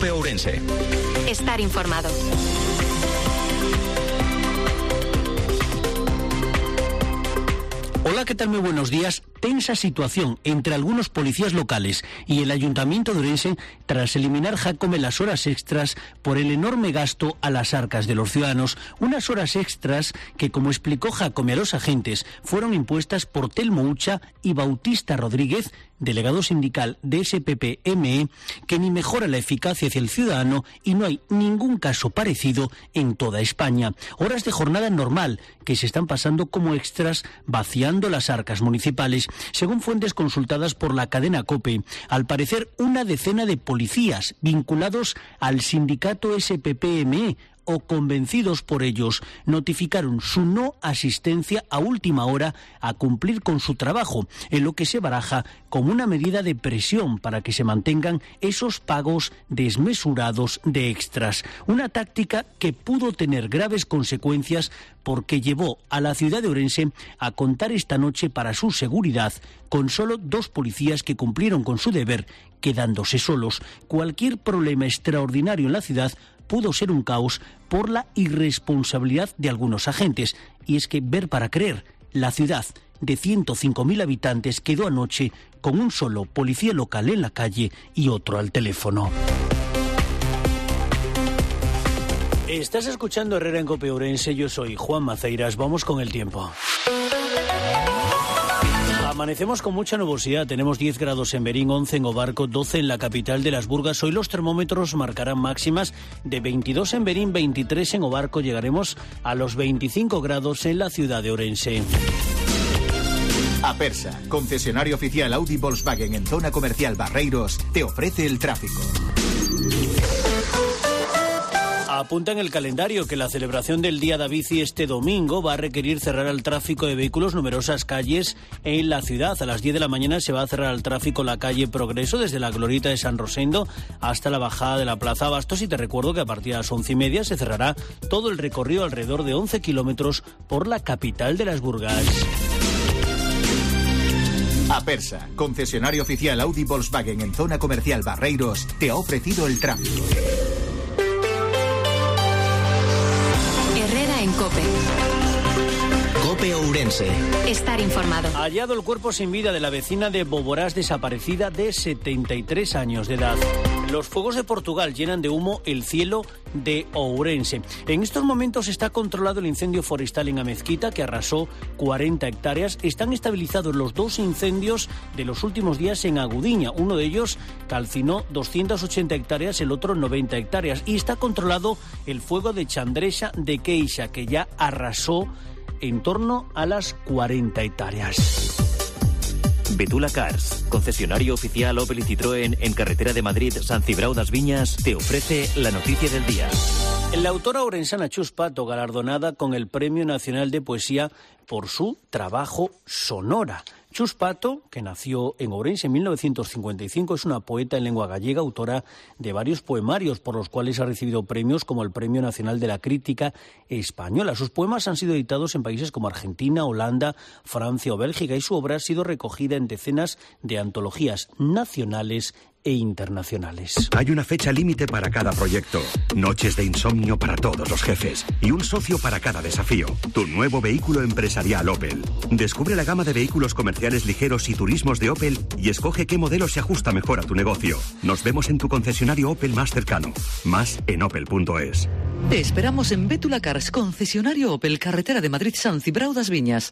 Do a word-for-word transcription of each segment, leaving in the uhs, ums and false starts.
COPE Ourense. Estar informado. Hola, ¿qué tal? Muy buenos días. Tensa situación entre algunos policías locales y el Ayuntamiento de Ourense tras eliminar Jácome las horas extras por el enorme gasto a las arcas de los ciudadanos. Unas horas extras que, como explicó Jácome a los agentes, fueron impuestas por Telmo Ucha y Bautista Rodríguez, delegado sindical de S P P M E, que ni mejora la eficacia hacia el ciudadano y no hay ningún caso parecido en toda España. Horas de jornada normal que se están pasando como extras vaciando las arcas municipales. Según fuentes consultadas por la cadena COPE, al parecer una decena de policías vinculados al sindicato S P P M E o convencidos por ellos notificaron su no asistencia a última hora a cumplir con su trabajo, en lo que se baraja como una medida de presión para que se mantengan esos pagos desmesurados de extras. Una táctica que pudo tener graves consecuencias porque llevó a la ciudad de Ourense a contar esta noche para su seguridad con solo dos policías que cumplieron con su deber, quedándose solos. Cualquier problema extraordinario en la ciudad pudo ser un caos por la irresponsabilidad de algunos agentes. Y es que ver para creer, la ciudad de ciento cinco mil habitantes quedó anoche con un solo policía local en la calle y otro al teléfono. Estás escuchando Herrera en COPE Ourense, yo soy Juan Maceiras, vamos con el tiempo. Amanecemos con mucha nubosidad, tenemos diez grados en Berín, once en Obarco, doce en la capital de las Burgas. Hoy los termómetros marcarán máximas de veintidós en Berín, veintitrés en Obarco, llegaremos a los veinticinco grados en la ciudad de Ourense. Apersa, concesionario oficial Audi Volkswagen en zona comercial Barreiros, te ofrece el tráfico. Apunta en el calendario que la celebración del Día da Bici este domingo va a requerir cerrar al tráfico de vehículos numerosas calles en la ciudad. A las diez de la mañana se va a cerrar al tráfico la calle Progreso desde la glorieta de San Rosendo hasta la bajada de la Plaza Abastos, y te recuerdo que a partir de las once y media se cerrará todo el recorrido alrededor de once kilómetros por la capital de las Burgas. Apersa, concesionario oficial Audi Volkswagen en zona comercial Barreiros, te ha ofrecido el tráfico. En COPE. COPE Ourense. Estar informado. Hallado el cuerpo sin vida de la vecina de Boborás desaparecida de setenta y tres años de edad. Los fuegos de Portugal llenan de humo el cielo de Ourense. En estos momentos está controlado el incendio forestal en Amezquita, que arrasó cuarenta hectáreas. Están estabilizados los dos incendios de los últimos días en Agudiña. Uno de ellos calcinó doscientas ochenta hectáreas, el otro noventa hectáreas. Y está controlado el fuego de Chandresa de Queixa, que ya arrasó en torno a las cuarenta hectáreas. Betula Cars, concesionario oficial Opel y Citroën en carretera de Madrid, San Cibrao das Viñas, te ofrece la noticia del día. La autora ourensana Chus Pato, galardonada con el Premio Nacional de Poesía por su trabajo Sonora. Chus Pato, que nació en Ourense en mil novecientos cincuenta y cinco, es una poeta en lengua gallega, autora de varios poemarios por los cuales ha recibido premios como el Premio Nacional de la Crítica Española. Sus poemas han sido editados en países como Argentina, Holanda, Francia o Bélgica, y su obra ha sido recogida en decenas de antologías nacionales e internacionales. Hay una fecha límite para cada proyecto, noches de insomnio para todos los jefes y un socio para cada desafío. Tu nuevo vehículo empresarial Opel. Descubre la gama de vehículos comerciales ligeros y turismos de Opel y escoge qué modelo se ajusta mejor a tu negocio. Nos vemos en tu concesionario Opel más cercano. Más en opel punto es. Te esperamos en Betula Cars, concesionario Opel, carretera de Madrid, San Cibrao das Viñas.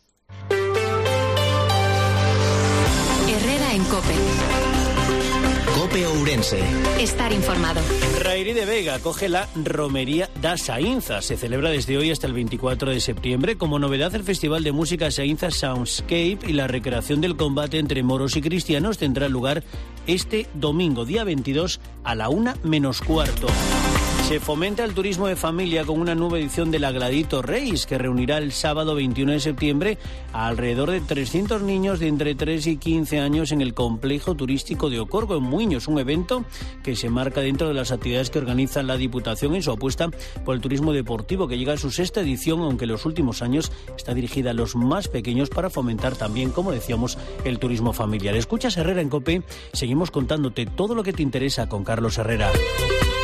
Herrera en COPE. COPE Ourense. Estar informado. Rairi de Vega acoge la Romería da Saínza. Se celebra desde hoy hasta el veinticuatro de septiembre. Como novedad, el Festival de Música Saínza Soundscape y la recreación del combate entre moros y cristianos tendrá lugar este domingo, día veintidós, a la una menos cuarto. Se fomenta el turismo de familia con una nueva edición de la Gladito Reis, que reunirá el sábado veintiuno de septiembre a alrededor de trescientos niños de entre tres y quince años en el complejo turístico de Ocorgo, en Muiños, un evento que se marca dentro de las actividades que organiza la Diputación en su apuesta por el turismo deportivo, que llega a su sexta edición, aunque en los últimos años está dirigida a los más pequeños para fomentar también, como decíamos, el turismo familiar. Escuchas Herrera en COPE, seguimos contándote todo lo que te interesa con Carlos Herrera.